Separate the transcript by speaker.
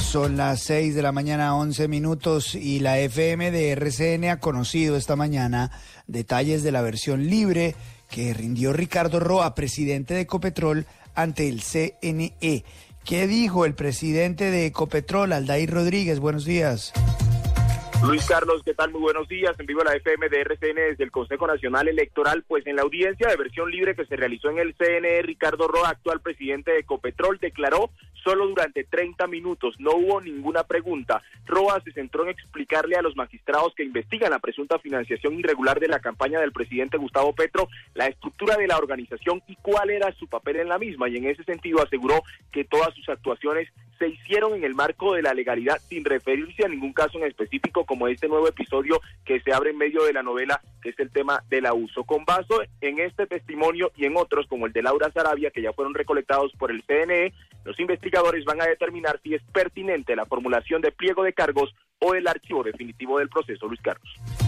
Speaker 1: Son las 6 de la mañana, 11 minutos, y la FM de RCN ha conocido esta mañana detalles de la versión libre que rindió Ricardo Roa, presidente de Ecopetrol, ante el CNE. ¿Qué dijo el presidente de Ecopetrol, Aldair Rodríguez? Buenos días.
Speaker 2: Luis Carlos, ¿qué tal? Muy buenos días. En vivo la FM de RCN desde el Consejo Nacional Electoral. Pues en la audiencia de versión libre que se realizó en el CNE, Ricardo Roa, actual presidente de Ecopetrol, declaró solo durante 30 minutos. No hubo ninguna pregunta. Roa se centró en explicarle a los magistrados que investigan la presunta financiación irregular de la campaña del presidente Gustavo Petro, la estructura de la organización y cuál era su papel en la misma. Y en ese sentido aseguró que todas sus actuaciones se hicieron en el marco de la legalidad, sin referirse a ningún caso en específico, como este nuevo episodio que se abre en medio de la novela, que es el tema del abuso. Con base en este testimonio y en otros, como el de Laura Sarabia, que ya fueron recolectados por el CNE, los investigadores van a determinar si es pertinente la formulación de pliego de cargos o el archivo definitivo del proceso. Luis Carlos.